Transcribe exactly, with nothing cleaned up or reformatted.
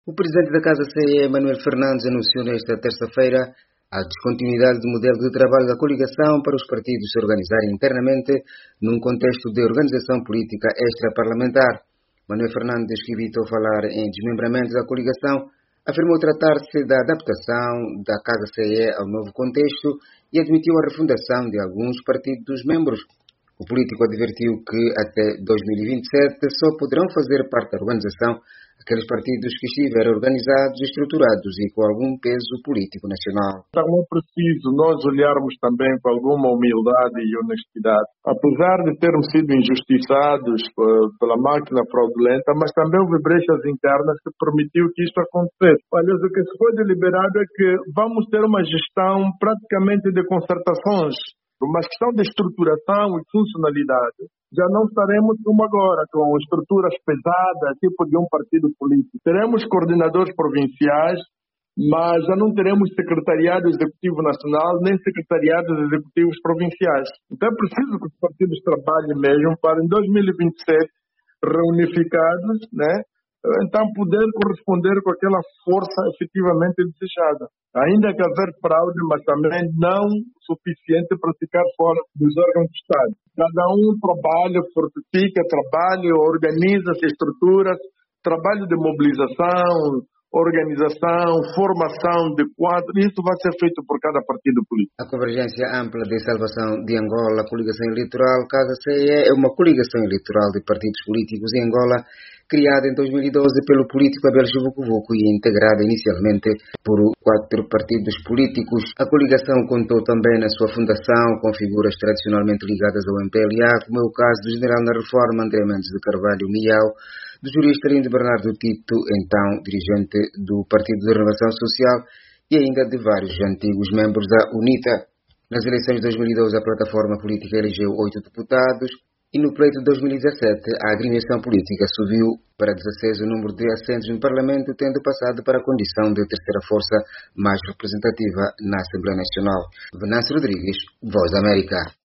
O presidente da Casa C E, Manuel Fernandes, anunciou nesta terça-feira a descontinuidade do modelo de trabalho da coligação para os partidos se organizarem internamente num contexto de organização política extra-parlamentar. Manuel Fernandes, que evitou falar em desmembramento da coligação, afirmou tratar-se da adaptação da Casa C E ao novo contexto e admitiu a refundação de alguns partidos membros. O político advertiu que até dois mil e vinte e sete só poderão fazer parte da organização aqueles partidos que estiverem organizados, estruturados e com algum peso político nacional. Então é preciso nós olharmos também com alguma humildade e honestidade. Apesar de termos sido injustiçados pela máquina fraudulenta, mas também houve brechas internas que permitiu que isto acontecesse. Olha, o que se foi deliberado é que vamos ter uma gestão praticamente de concertações. Uma questão de estruturação e funcionalidade, já não estaremos como agora, com estruturas pesadas, tipo de um partido político. Teremos coordenadores provinciais, mas já não teremos secretariado executivo nacional, nem secretariados executivos provinciais. Então é preciso que os partidos trabalhem mesmo para, em dois mil e vinte e sete, reunificados, né? Então poder corresponder com aquela força efetivamente desejada. Ainda que haver fraude, mas também não suficiente para ficar fora dos órgãos do Estado. Cada um trabalha, fortifica, trabalha, organiza-se estruturas, trabalho de mobilização, organização, formação de quadros, isso vai ser feito por cada partido político. A Convergência Ampla de Salvação de Angola, a coligação eleitoral Casa C E, é uma coligação eleitoral de partidos políticos em Angola, criada em dois mil e doze pelo político Abel Vucu e integrada inicialmente por quatro partidos políticos. A coligação contou também na sua fundação com figuras tradicionalmente ligadas ao M P L A, como é o caso do general na reforma André Mendes de Carvalho Miau, do jurista Lindo Bernardo Tito, então dirigente do Partido de Renovação Social, e ainda de vários antigos membros da UNITA. Nas eleições de dois mil e doze, a plataforma política elegeu oito deputados, e no pleito de dois mil e dezassete, a agremiação política subiu para dezasseis o número de assentos no Parlamento, tendo passado para a condição de terceira força mais representativa na Assembleia Nacional. Venâncio Rodrigues, Voz da América.